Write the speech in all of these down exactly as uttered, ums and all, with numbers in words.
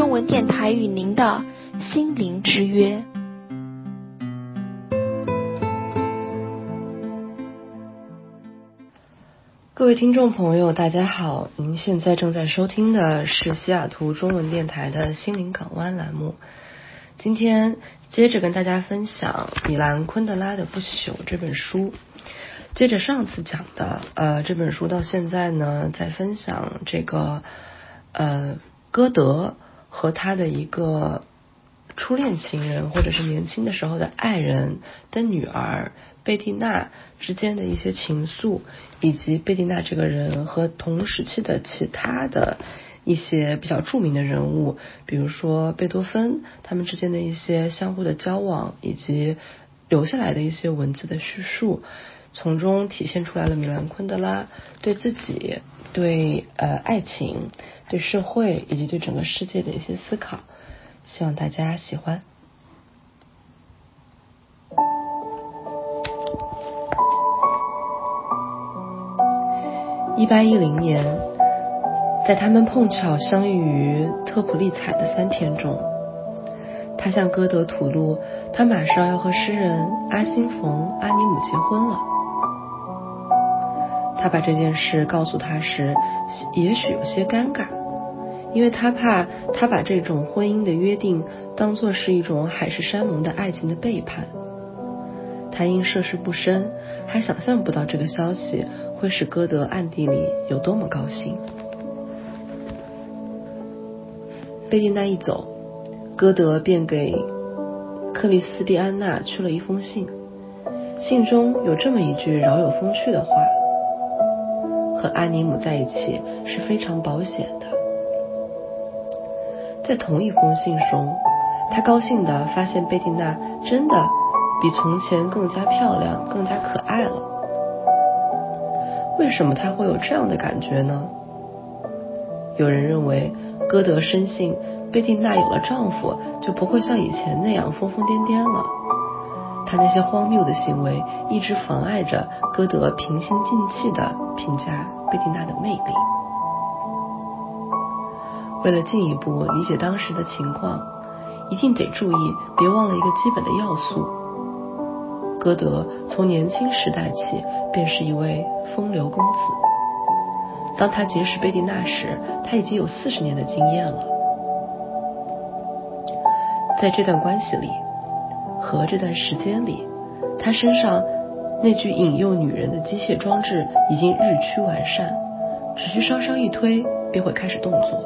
中文电台与您的心灵之约。 各位听众朋友大家好，您现在正在收听的是西雅图中文电台的心灵港湾栏目。今天接着跟大家分享米兰昆德拉的《不朽》这本书。接着上次讲的呃这本书到现在呢，在分享这个呃歌德和他的一个初恋情人或者是年轻的时候的爱人的女儿贝蒂娜之间的一些情愫，以及贝蒂娜这个人和同时期的其他的一些比较著名的人物，比如说贝多芬，他们之间的一些相互的交往，以及留下来的一些文字的叙述，从中体现出来了米兰昆德拉对自己、对呃爱情、对社会以及对整个世界的一些思考，希望大家喜欢。一八一零年，在他们碰巧相遇于特普利采的三天中，他向歌德吐露他马上要和诗人阿辛冯·阿尼姆结婚了。他把这件事告诉他时，也许有些尴尬，因为他怕他把这种婚姻的约定当作是一种海誓山盟的爱情的背叛。他因涉世不深，还想象不到这个消息会使歌德暗地里有多么高兴。贝蒂娜一走，歌德便给克里斯蒂安娜去了一封信，信中有这么一句饶有风趣的话：和安尼姆在一起是非常保险的。在同一封信中，他高兴地发现贝蒂娜真的比从前更加漂亮，更加可爱了。为什么他会有这样的感觉呢？有人认为歌德深信贝蒂娜有了丈夫就不会像以前那样疯疯癫癫了，他那些荒谬的行为一直妨碍着歌德平心静气地评价贝蒂娜的魅力。为了进一步理解当时的情况，一定得注意别忘了一个基本的要素：歌德从年轻时代起便是一位风流公子。当他结识贝蒂娜时，他已经有四十年的经验了。在这段关系里和这段时间里，他身上那具引诱女人的机械装置已经日趋完善，只需稍稍一推便会开始动作。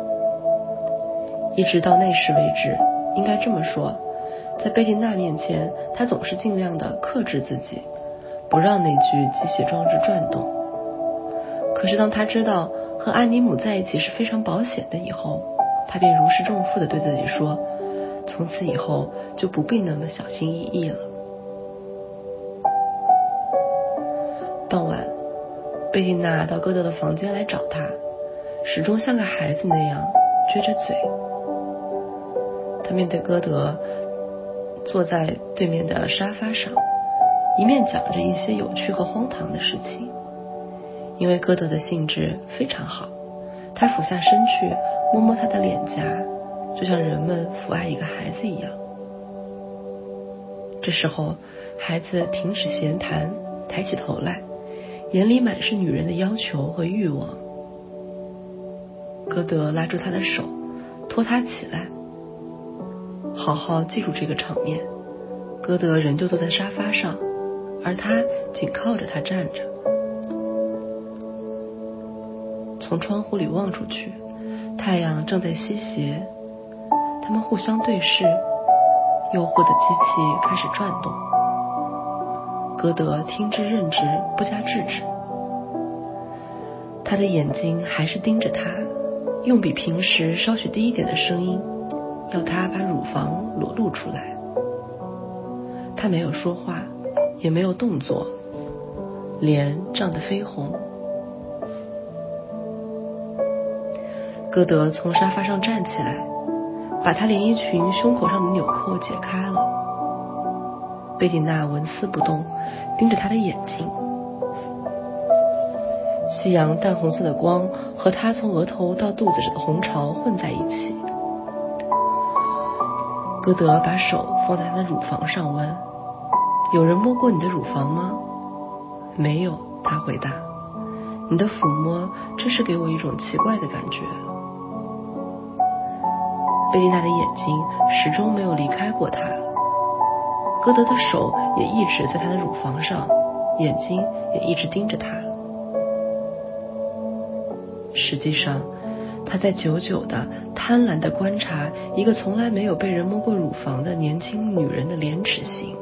一直到那时为止，应该这么说，在贝蒂娜面前，他总是尽量的克制自己，不让那具机械装置转动。可是当他知道和安尼姆在一起是非常保险的以后，他便如释重负地对自己说，从此以后就不必那么小心翼翼了。傍晚，贝蒂娜到歌德的房间来找他，始终像个孩子那样撅着嘴。他面对歌德坐在对面的沙发上，一面讲着一些有趣和荒唐的事情。因为歌德的兴致非常好，他俯下身去摸摸他的脸颊，就像人们抚爱一个孩子一样。这时候孩子停止闲谈，抬起头来，眼里满是女人的要求和欲望。歌德拉住他的手，拖他起来。好好记住这个场面，歌德仍旧坐在沙发上，而他紧靠着他站着。从窗户里望出去，太阳正在西斜，他们互相对视，诱惑的机器开始转动。歌德听之任之，不加制止。他的眼睛还是盯着他，用比平时稍许低一点的声音要他把乳房裸露出来。他没有说话，也没有动作，脸涨得绯红。歌德从沙发上站起来，把他连衣裙胸口上的纽扣解开了。贝蒂娜纹丝不动，盯着他的眼睛。夕阳淡红色的光和他从额头到肚子的红潮混在一起， 歌德把手放在他的乳房上问，有人摸过你的乳房吗？没有，他回答，你的抚摸真是给我一种奇怪的感觉。贝蒂娜的眼睛始终没有离开过他，歌德的手也一直在他的乳房上，眼睛也一直盯着他。实际上，他在久久的贪婪地观察一个从来没有被人摸过乳房的年轻女人的廉耻心。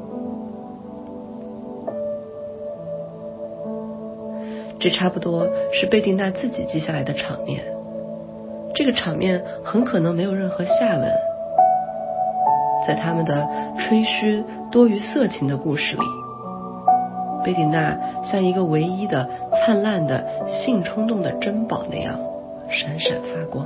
这差不多是贝蒂娜自己记下来的场面，这个场面很可能没有任何下文。在他们的吹嘘多于色情的故事里，贝蒂娜像一个唯一的灿烂的性冲动的珍宝那样闪闪发光。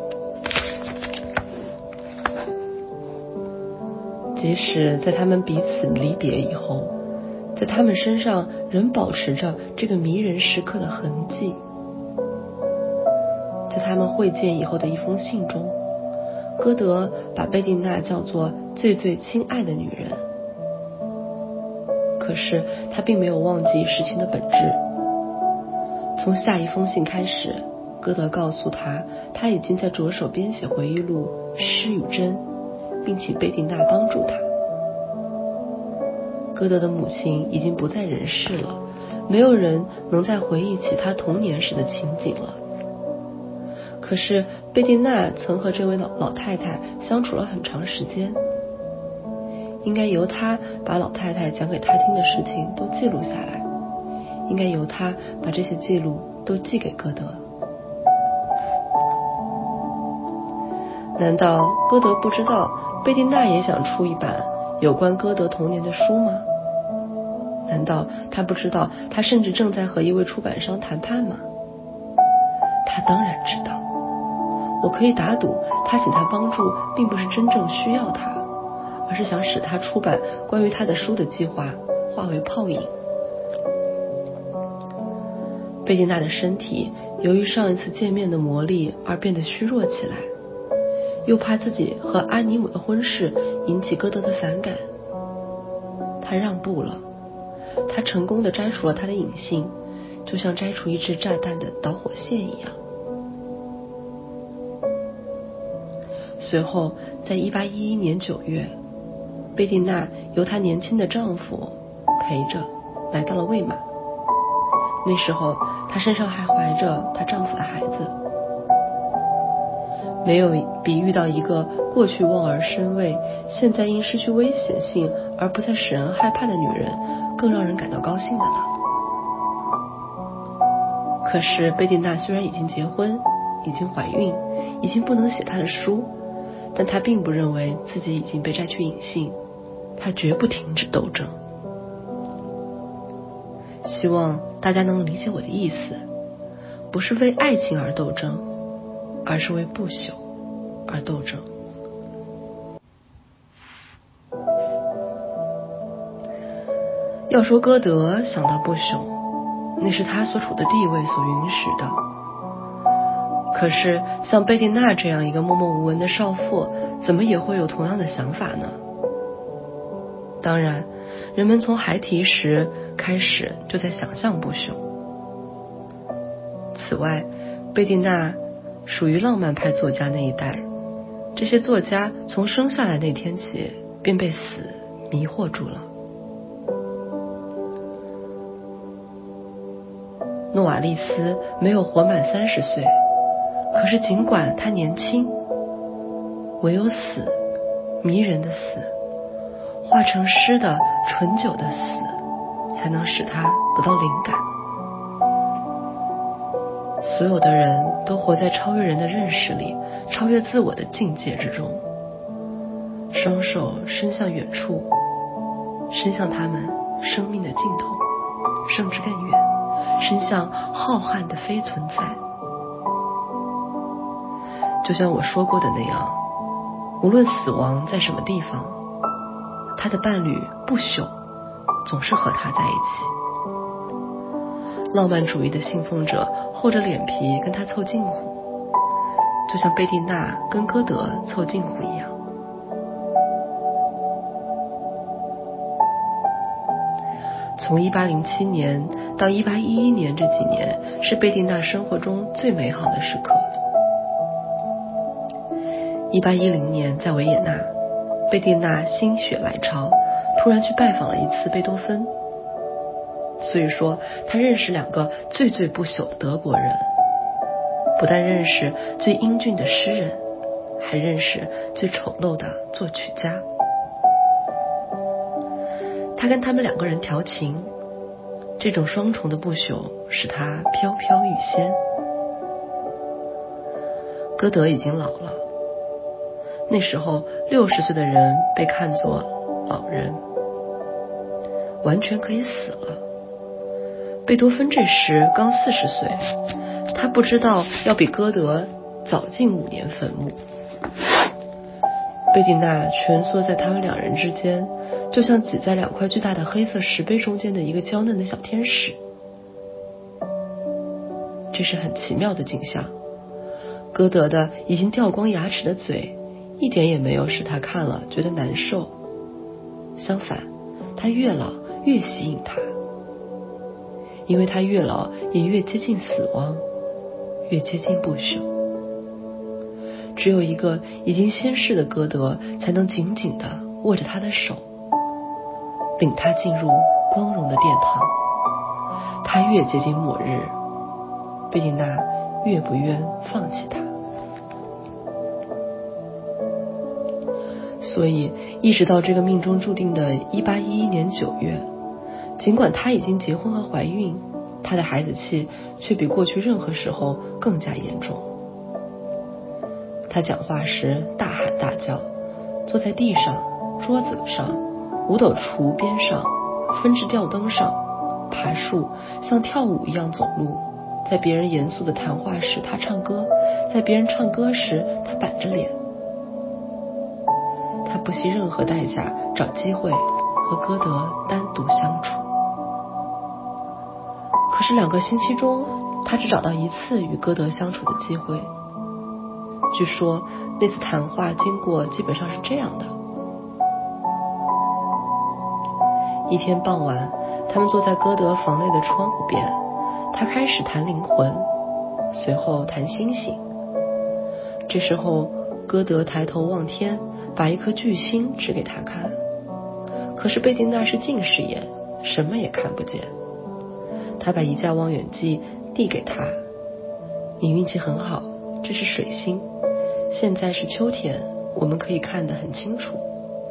即使在他们彼此离别以后，在他们身上仍保持着这个迷人时刻的痕迹。在他们会见以后的一封信中，歌德把贝蒂娜叫做最最亲爱的女人。可是他并没有忘记事情的本质。从下一封信开始，歌德告诉他，他已经在着手编写回忆录《诗与真》，并请贝蒂娜帮助他。歌德的母亲已经不在人世了，没有人能再回忆起他童年时的情景了。可是贝蒂娜曾和这位老老太太相处了很长时间，应该由她把老太太讲给她听的事情都记录下来，应该由她把这些记录都寄给歌德。难道歌德不知道贝蒂娜也想出一版有关歌德童年的书吗？难道他不知道他甚至正在和一位出版商谈判吗？他当然知道。我可以打赌，他请他帮助并不是真正需要他，而是想使他出版关于他的书的计划化为泡影。贝蒂娜的身体由于上一次见面的磨砺而变得虚弱起来，又怕自己和安妮姆的婚事引起歌德的反感，他让步了。他成功地摘除了他的隐性，就像摘除一支炸弹的导火线一样。随后在一八一一年九月，贝蒂娜由她年轻的丈夫陪着来到了魏玛。那时候她身上还怀着她丈夫的孩子。没有比遇到一个过去望而生畏，现在因失去危险性而不再使人害怕的女人更让人感到高兴的了。可是贝蒂娜虽然已经结婚，已经怀孕，已经不能写她的书，但她并不认为自己已经被摘去隐性，她绝不停止斗争。希望大家能理解我的意思，不是为爱情而斗争，而是为不朽而斗争。要说歌德想到不朽，那是他所处的地位所允许的。可是像贝蒂娜这样一个默默无闻的少妇，怎么也会有同样的想法呢？当然，人们从孩提时开始就在想象不朽。此外，贝蒂娜属于浪漫派作家那一代，这些作家从生下来那天起便被死迷惑住了。诺瓦利斯没有活满三十岁，可是尽管他年轻，唯有死，迷人的死，化成诗的醇酒的死，才能使他得到灵感。所有的人都活在超越人的认识里，超越自我的境界之中，双手伸向远处，伸向他们生命的尽头，甚至更远，伸向浩瀚的非存在。就像我说过的那样，无论死亡在什么地方，他的伴侣不朽总是和他在一起。浪漫主义的信奉者厚着脸皮跟他凑近乎，就像贝蒂娜跟歌德凑近乎一样。 从一八零七年到一八一一年这几年是贝蒂娜生活中最美好的时刻。一八一零年在维也纳，贝蒂娜心血来潮，突然去拜访了一次贝多芬。所以说她认识两个最最不朽的德国人，不但认识最英俊的诗人，还认识最丑陋的作曲家。他跟他们两个人调情，这种双重的不朽使他飘飘欲仙。歌德已经老了，那时候六十岁的人被看作老人，完全可以死了。贝多芬这时刚四十岁，他不知道要比歌德早进五年坟墓。贝蒂娜蜷缩在他们两人之间，就像挤在两块巨大的黑色石碑中间的一个娇嫩的小天使。这是很奇妙的景象。歌德的已经掉光牙齿的嘴一点也没有使他看了觉得难受，相反，他越老越吸引他，因为他越老也越接近死亡，越接近不朽。只有一个已经仙逝的歌德才能紧紧地握着他的手，领他进入光荣的殿堂。他越接近末日，贝蒂娜越不愿放弃他。所以一直到这个命中注定的一八一一年九月，尽管她已经结婚和怀孕，她的孩子气却比过去任何时候更加严重。她讲话时大喊大叫，坐在地上、桌子上、五斗橱边上、分制吊灯上，爬树，像跳舞一样走路。在别人严肃的谈话时，她唱歌；在别人唱歌时，她板着脸。她不惜任何代价找机会和歌德单独相处。可是两个星期中，她只找到一次与歌德相处的机会。据说那次谈话经过基本上是这样的：一天傍晚，他们坐在歌德房内的窗户边，他开始谈灵魂，随后谈星星。这时候歌德抬头望天，把一颗巨星指给他看。可是贝蒂娜是近视眼，什么也看不见。他把一架望远镜递给他：你运气很好，这是水星，现在是秋天，我们可以看得很清楚。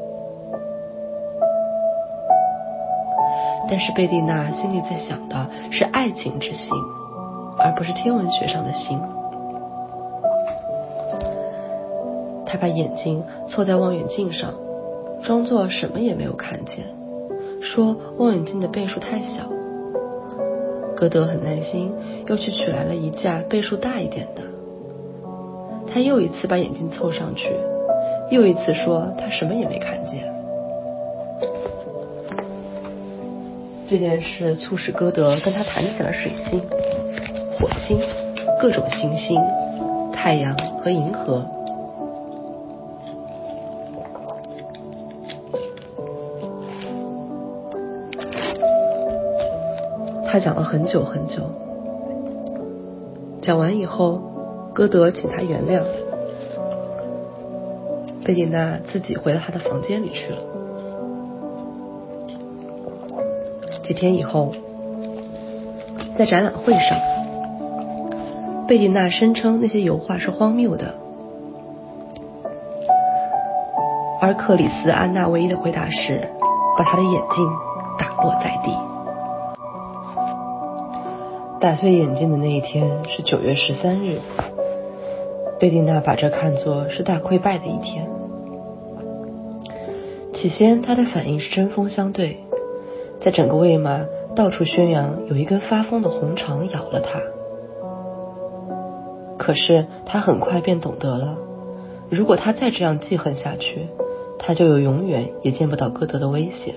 但是贝蒂娜心里在想的是爱情之星，而不是天文学上的星。她把眼睛凑在望远镜上，装作什么也没有看见，说望远镜的倍数太小。歌德很耐心，又去取来了一架倍数大一点的。他又一次把眼睛凑上去，又一次说他什么也没看见。这件事促使歌德跟他谈起了水星、火星、各种行星、太阳和银河。他讲了很久很久，讲完以后，歌德请他原谅，贝蒂娜自己回到他的房间里去了。几天以后，在展览会上，贝蒂娜声称那些油画是荒谬的，而克里斯安娜唯一的回答是把他的眼镜打落在地。打碎眼镜的那一天是九月十三日，贝蒂娜把这看作是大溃败的一天。起先她的反应是针锋相对，在整个魏玛到处宣扬有一根发疯的红肠咬了她。可是她很快便懂得了，如果她再这样记恨下去，她就有永远也见不到歌德的危险。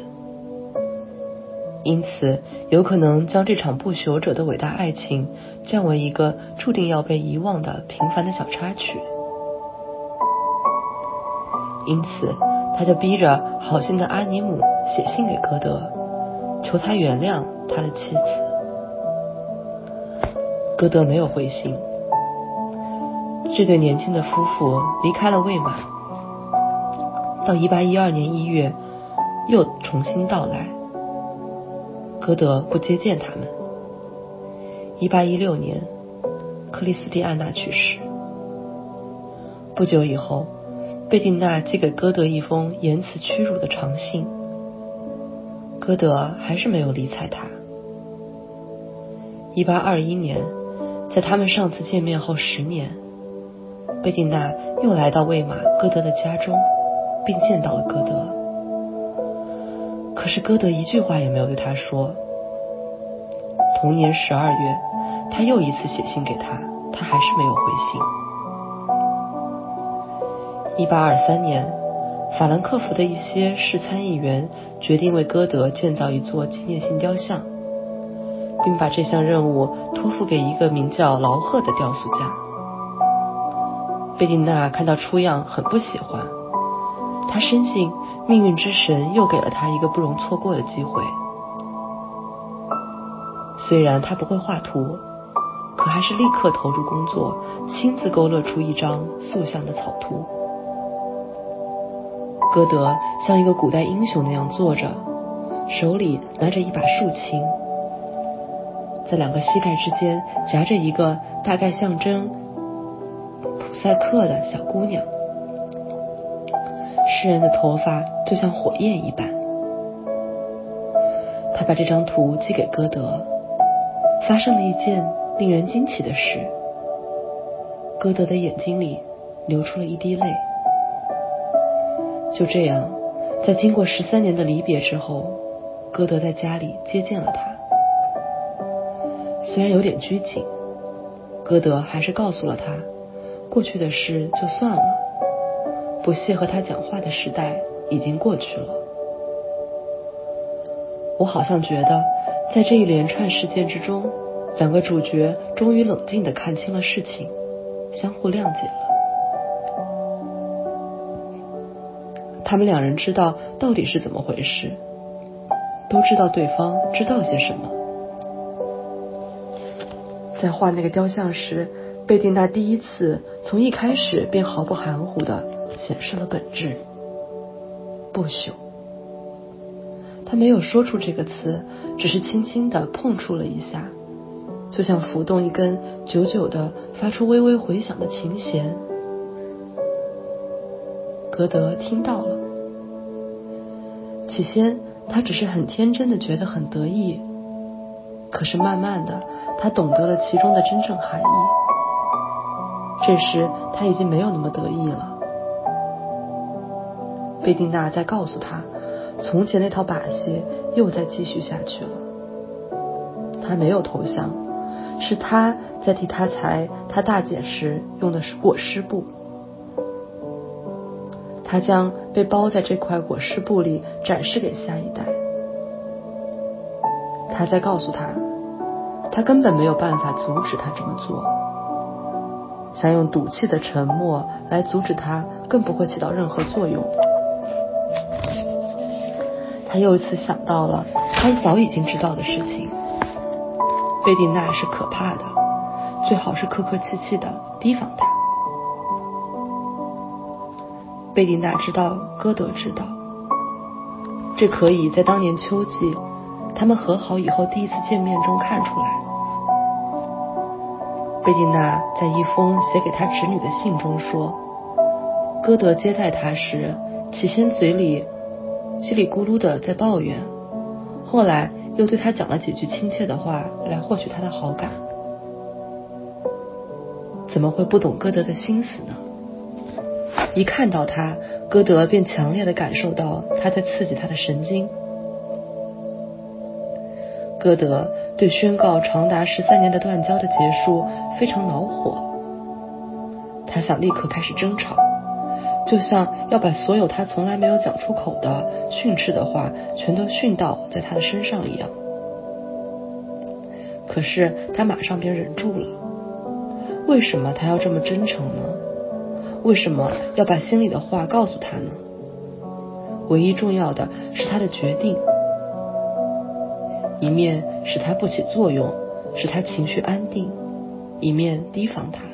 因此有可能将这场不朽者的伟大爱情降为一个注定要被遗忘的平凡的小插曲。因此他就逼着好心的阿尼姆写信给歌德， 求他原谅他的妻子。歌德没有回信。这对年轻的夫妇离开了魏玛，到一八一二年一月又重新到来。歌德不接见他们。一八一六年，克里斯蒂安娜去世。不久以后，贝蒂娜寄给歌德一封言辞屈辱的长信，歌德还是没有理睬他。一八二一年，在他们上次见面后十年，贝蒂娜又来到魏玛歌德的家中，并见到了歌德。可是歌德一句话也没有对他说。同年十二月，他又一次写信给他，他还是没有回信。一八二三年，法兰克福的一些市参议员决定为歌德建造一座纪念性雕像，并把这项任务托付给一个名叫劳赫的雕塑家。贝蒂娜看到出样很不喜欢，她深信命运之神又给了她一个不容错过的机会。虽然她不会画图，可还是立刻投入工作，亲自勾勒出一张塑像的草图。歌德像一个古代英雄那样坐着，手里拿着一把竖琴，在两个膝盖之间夹着一个大概象征普赛克的小姑娘。诗人的头发就像火焰一般。他把这张图寄给歌德，发生了一件令人惊奇的事。歌德的眼睛里流出了一滴泪。就这样，在经过十三年的离别之后，歌德在家里接见了他。虽然有点拘谨，歌德还是告诉了他，过去的事就算了，不屑和他讲话的时代已经过去了。我好像觉得，在这一连串事件之中，两个主角终于冷静地看清了事情，相互谅解了。他们两人知道到底是怎么回事，都知道对方知道些什么。在画那个雕像时，贝蒂娜第一次从一开始便毫不含糊地显示了本质：不朽。他没有说出这个词，只是轻轻地碰触了一下，就像抚动一根久久地发出微微回响的琴弦。歌德听到了。起先他只是很天真的觉得很得意，可是慢慢的他懂得了其中的真正含义。这时他已经没有那么得意了。贝蒂娜在告诉他，从前那套把戏又在继续下去了。他没有投降，是他在替他裁他大姐时用的是裹尸布。他将被包在这块裹尸布里展示给下一代。他在告诉他，他根本没有办法阻止他这么做。想用赌气的沉默来阻止他，更不会起到任何作用。他又一次想到了他早已经知道的事情。贝蒂娜是可怕的，最好是客客气气的提防他。贝蒂娜知道歌德知道，这可以在当年秋季他们和好以后第一次见面中看出来。贝蒂娜在一封写给他侄女的信中说，歌德接待他时，起先嘴里叽里咕噜的在抱怨，后来又对他讲了几句亲切的话来获取他的好感。怎么会不懂歌德的心思呢？一看到他，歌德便强烈地感受到他在刺激他的神经。歌德对宣告长达十三年的断交的结束非常恼火，他想立刻开始争吵，就像要把所有他从来没有讲出口的训斥的话全都训到在他的身上一样。可是他马上便忍住了。为什么他要这么真诚呢？为什么要把心里的话告诉他呢？唯一重要的是他的决定。 一面使它不起作用，使他情绪安定，一面提防他。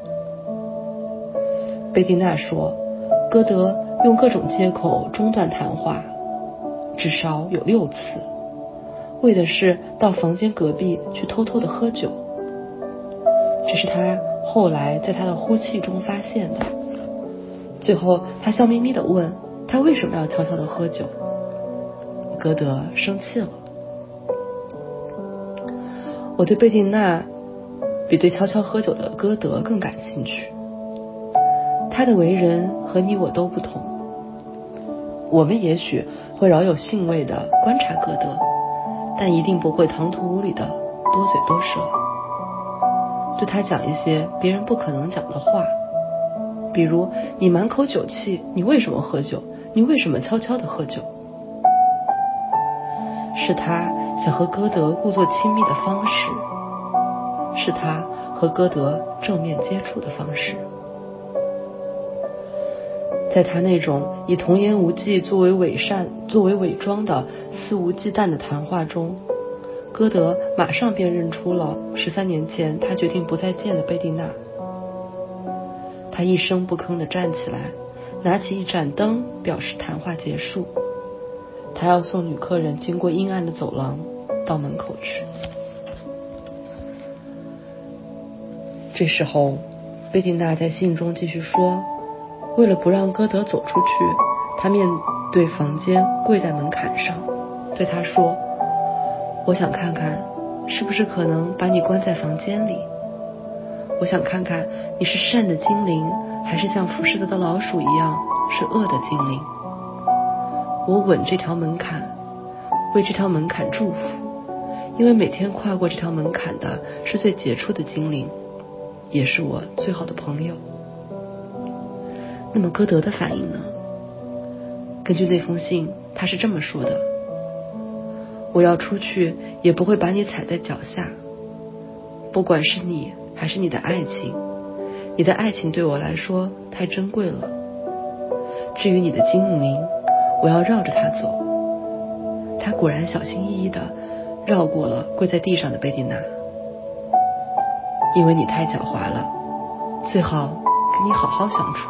贝蒂娜说，歌德用各种借口中断谈话，至少有六次，为的是到房间隔壁去偷偷的喝酒。这是他后来在他的呼气中发现的。最后他笑眯眯地问他为什么要悄悄地喝酒。歌德生气了。我对贝蒂娜比对悄悄喝酒的歌德更感兴趣。他的为人和你我都不同，我们也许会饶有兴味地观察歌德，但一定不会唐突无礼地多嘴多舌，对他讲一些别人不可能讲的话，比如你满口酒气，你为什么喝酒？你为什么悄悄地喝酒？是他想和歌德故作亲密的方式，是他和歌德正面接触的方式。在他那种以童言无忌作为伪善、作为伪装的肆无忌惮的谈话中，歌德马上便认出了十三年前他决定不再见的贝蒂娜。他一声不吭地站起来，拿起一盏灯表示谈话结束。他要送女客人经过阴暗的走廊到门口去。这时候贝蒂娜在信中继续说，为了不让歌德走出去，他面对房间跪在门槛上，对他说，我想看看是不是可能把你关在房间里，我想看看你是善的精灵，还是像浮士德的老鼠一样是恶的精灵。我吻这条门槛，为这条门槛祝福，因为每天跨过这条门槛的是最杰出的精灵，也是我最好的朋友。那么歌德的反应呢？根据那封信，他是这么说的，我要出去也不会把你踩在脚下，不管是你还是你的爱情，你的爱情对我来说太珍贵了。至于你的精灵，我要绕着它走。他果然小心翼翼地绕过了跪在地上的贝蒂娜。因为你太狡猾了，最好跟你好好相处。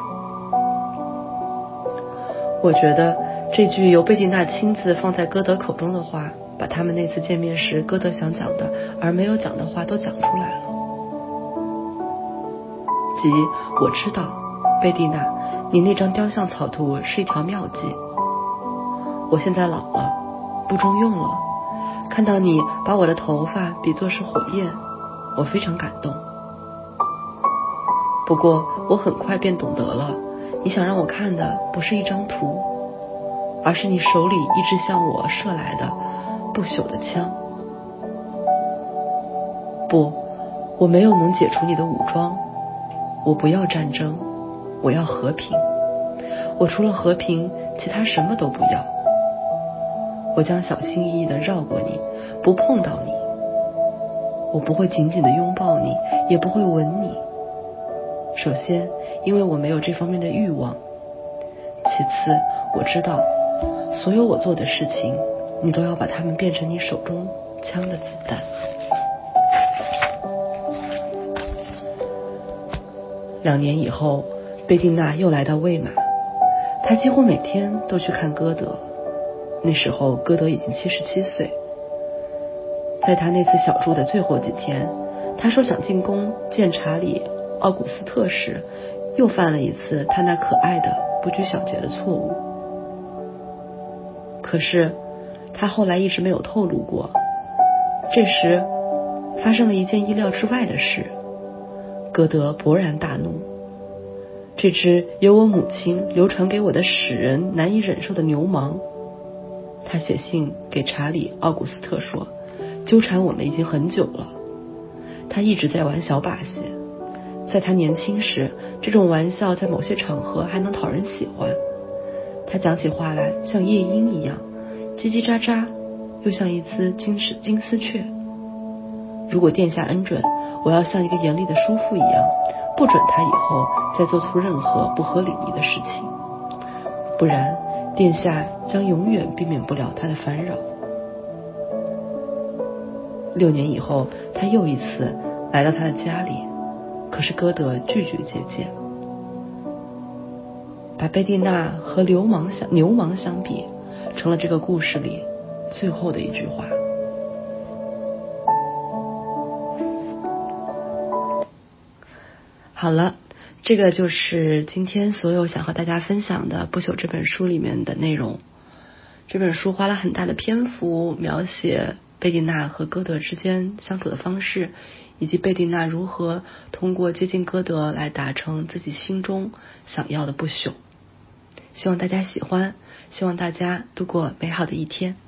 我觉得这句由贝蒂娜亲自放在歌德口中的话，把他们那次见面时歌德想讲的而没有讲的话都讲出来了。即我知道，贝蒂娜，你那张雕像草图是一条妙计。我现在老了，不中用了，看到你把我的头发比作是火焰，我非常感动。不过我很快便懂得了，你想让我看的不是一张图，而是你手里一直向我射来的不朽的枪。不，我没有能解除你的武装，我不要战争，我要和平。我除了和平，其他什么都不要。我将小心翼翼地绕过你，不碰到你。我不会紧紧地拥抱你，也不会吻你。首先，因为我没有这方面的欲望。其次，我知道，所有我做的事情，你都要把它们变成你手中枪的子弹。两年以后，贝蒂娜又来到魏玛，她几乎每天都去看歌德。那时候歌德已经七十七岁。在他那次小住的最后几天，他说想进宫见查理奥古斯特时，又犯了一次他那可爱的不拘小节的错误。可是他后来一直没有透露过。这时发生了一件意料之外的事，歌德勃然大怒。这只由我母亲流传给我的使人难以忍受的流氓，他写信给查理奥古斯特说，纠缠我们已经很久了，他一直在玩小把戏。在他年轻时，这种玩笑在某些场合还能讨人喜欢。他讲起话来像夜莺一样，叽叽喳喳，又像一只金丝金丝雀。如果殿下恩准，我要像一个严厉的叔父一样，不准他以后再做出任何不合礼仪的事情，不然殿下将永远避免不了他的烦扰。 六年以后，他又一次来到他的家里，可是歌德拒绝接见，把贝蒂娜和流氓相牛氓相比，成了这个故事里最后的一句话。好了，这个就是今天所有想和大家分享的《不朽》这本书里面的内容。这本书花了很大的篇幅描写贝蒂娜和歌德之间相处的方式，以及贝蒂娜如何通过接近歌德来达成自己心中想要的不朽。希望大家喜欢，希望大家度过美好的一天。